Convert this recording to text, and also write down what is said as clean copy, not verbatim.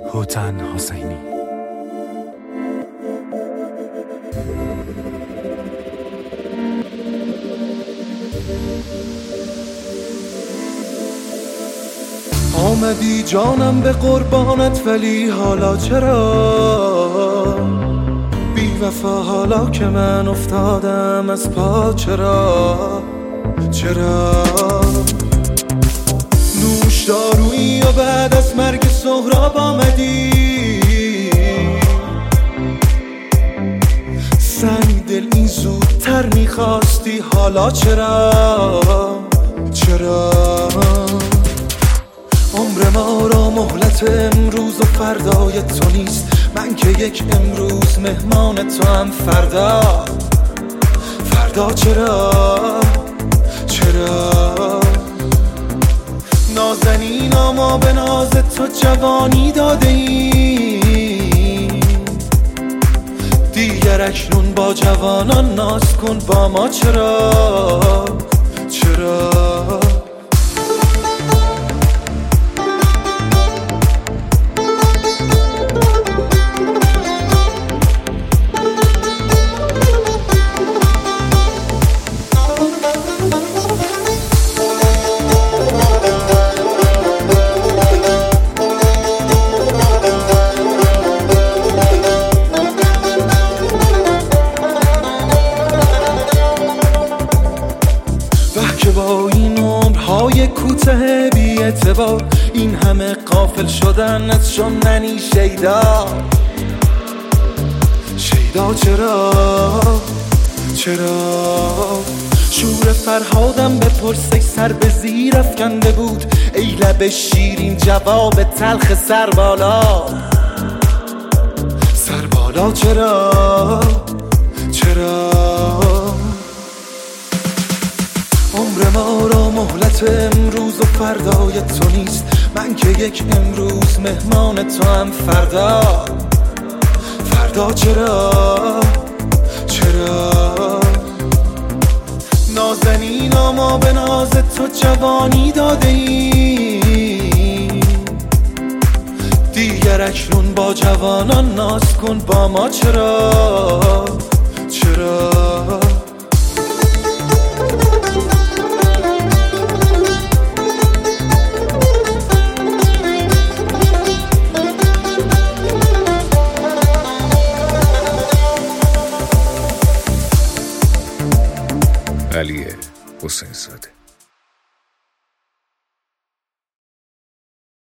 هوتن حسینی. آمدی جانم به قربانت، ولی حالا چرا بی وفا؟ حالا که من افتادم از پا چرا نوش دارویی و بعد از مرگ سهراب آمدی سنگ دل این زودتر میخواستی، حالا چرا عمر ما را مهلت امروز و فردای تو نیست، من که یک امروز مهمان تو هم فردا چرا نازنینا ما به ناز تو جوانی داده ایم، دیگر اکنون با جوانان ناز کن با ما چرا که با این عمرهای کوته بی اعتبار این همه غافل شدن از شدنی شیدا چرا شور فرهادم به پرسه سر به زیر افکنده بود، ای لب شیرین جواب تلخ سربالا چرا عمر ما را مهلت امروز و فردای تو نیست، من که یک امروز مهمان تو هم فردا چرا نازنینا ما به ناز تو جوانی داده ایم، دیگر اکنون با جوانان ناز کن با ما چرا علی حسین زاده.